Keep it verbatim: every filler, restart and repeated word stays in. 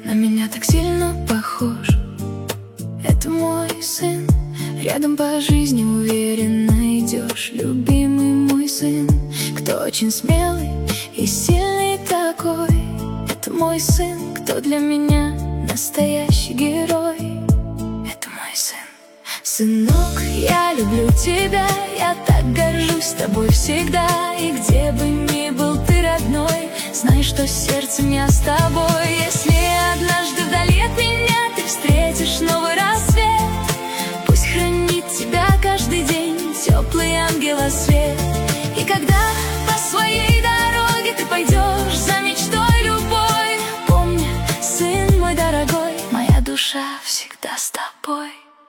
на меня так сильно похож. Это мой сын, рядом по жизни уверенно идешь. Любимый мой сын, кто очень смелый и сильный такой. Это мой сын, кто для меня настоящий герой. Это мой сын. Сынок, я люблю тебя, я так горжусь тобой всегда. И где бы ни был ты, родной, знай, что сердцем я с тобой. Если однажды вдали от меня ты встретишь новый рассвет, пусть хранит тебя каждый день теплый ангелосвет.